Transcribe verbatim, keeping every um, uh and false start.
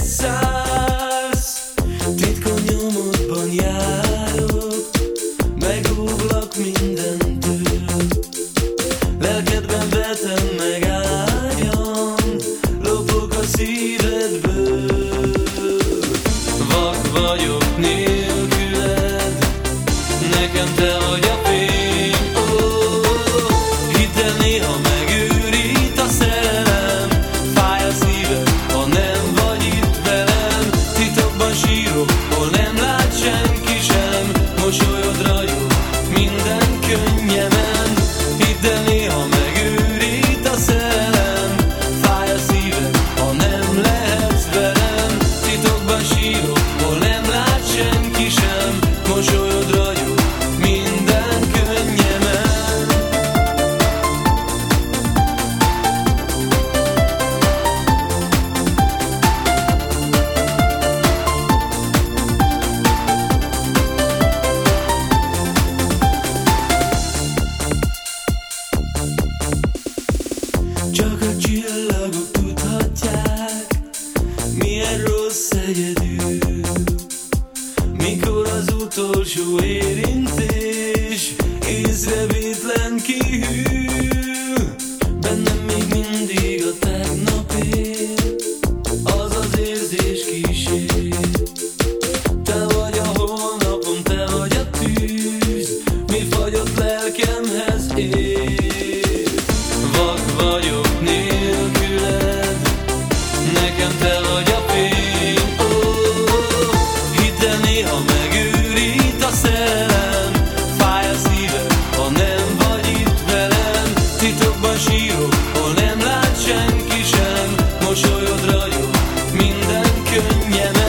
szállsz, titkon nyomodban járok, megóvlak mindentől. Lelkedben vetem meg ágyam, lopok a szívedből. Vak vagyok nélküled, nekem te vagy a fény. Oh, hidd el, néha megőrít a szerelem, fáj a szívem, ha nem vagy itt velem. Titokban sírok, hol nem lát senki sem, mosolyod ragyog minden könnyemen. Hidd el, néha megőrít a szerelem, fáj a szívem, ha nem lehetsz velem. Titokban sírok, hol nem lát senki sem, mosolyod ragyog minden könnyemen. Csak a csillagok tudhatják, milyen rossz egyedül, mikor az utolsó érintés észrevétlen kihűl. Bennem még mindig a tegnap él, az az érzés kísér. Te vagy a holnapom, te vagy a tűz, mi fagyott lelkemhez ér. Vak vagyok nélküled, nekem te vagy a fény. Oh, hidd el, néha megőrít a szerelem, fáj a szívem, ha nem vagy itt velem. Titokban sírok, hol nem lát senki sem, mosolyod ragyog minden könnyemen.